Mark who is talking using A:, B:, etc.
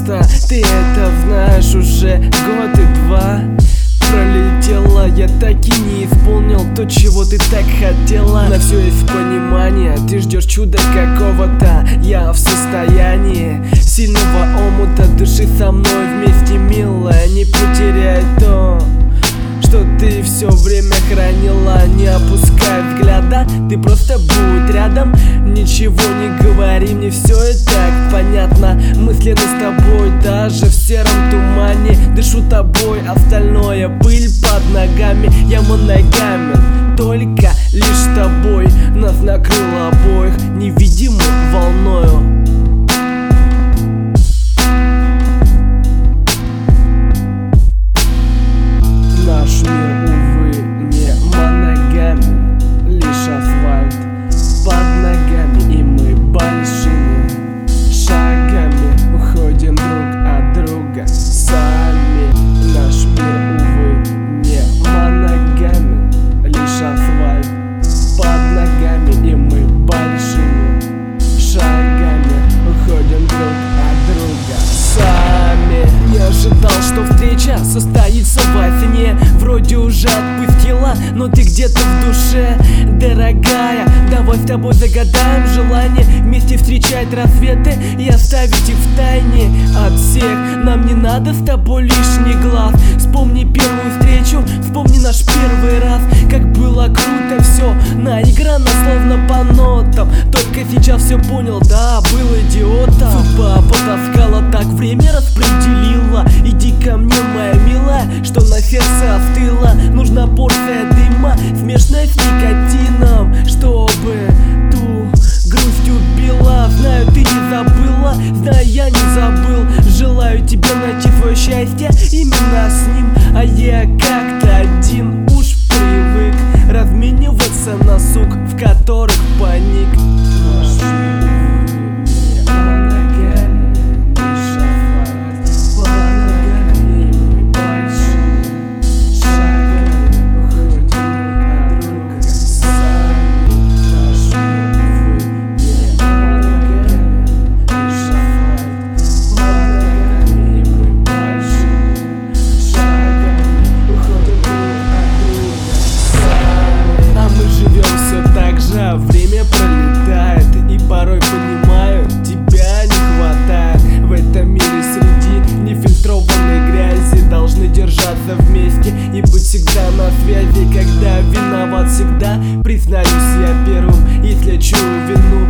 A: просто, ты это знаешь, уже год и два пролетела, я так и не исполнил то, чего ты так хотела. На все есть понимание, ты ждешь чуда какого-то. Я в состоянии сильного омута, дыши со мной вместе, милая. Не потеряй то, что ты все время хранила. Не опускай взгляда, ты просто будь рядом. Ничего не говори, мне все и так понятно. Мысленно с тобой, даже в сером тумане. Дышу тобой, остальное пыль под ногами. Я моногамен, только лишь с тобой. Нас накрыло обоих невидимой волною. Наш мир, увы, не моногамен, лишь асфальт под ногами, и мы большими шагами уходим друг от друга сами. Наш мир, увы, не моногамен, лишь асфальт под ногами, и мы большими шагами уходим друг от друга сами. Не ожидал, что встреча состоится во сне. Вроде уже отпустила, но ты где-то в душе. Дорогая, давай с тобой загадаем желание вместе встречать рассветы и оставить их в тайне от всех. Нам не надо с тобой лишний глаз. Вспомни первую встречу, вспомни наш первый раз. Как было круто все, наиграно словно по нотам. Только сейчас все понял, да, был идиотом. Судьба потаскала, так время распределила. Иди ко мне, моя милая, что на сердце остыло. Нужна порция дыма, смешная с никотином, чтобы ту грусть убила. Знаю, ты не забыла, знаю, я не забыл. Желаю тебе найти свое счастье именно с ним. А я как-то один уж привык размениваться на сук, в которых паник. Время пролетает, и порой понимаю, тебя не хватает. В этом мире среди нефильтрованной грязи должны держаться вместе и быть всегда на связи. Когда виноват всегда, признаюсь я первым. Если чую вину,